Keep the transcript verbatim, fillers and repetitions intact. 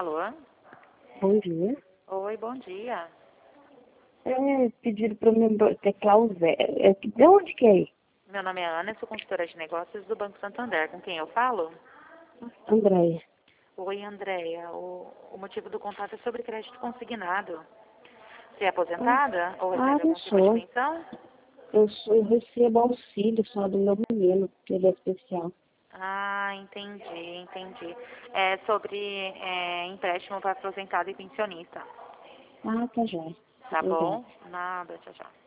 Alô? Bom dia. Oi, bom dia. É, pediram para mim teclar o zero. É, de onde que é? Meu nome é Ana, sou consultora de negócios do Banco Santander. Com quem eu falo? Andréia. Oi, Andréia. O, o motivo do contato é sobre crédito consignado. Você é Ah, aposentada ou ah, recebe não algum tipo de sou. pensão? Eu, sou. Eu recebo auxílio só do meu menino, que ele é especial. Ah, entendi, entendi. É sobre é, empréstimo para aposentado e pensionista. Ah, tá já. Tá Obrigada. bom? Nada, tchau, tchau.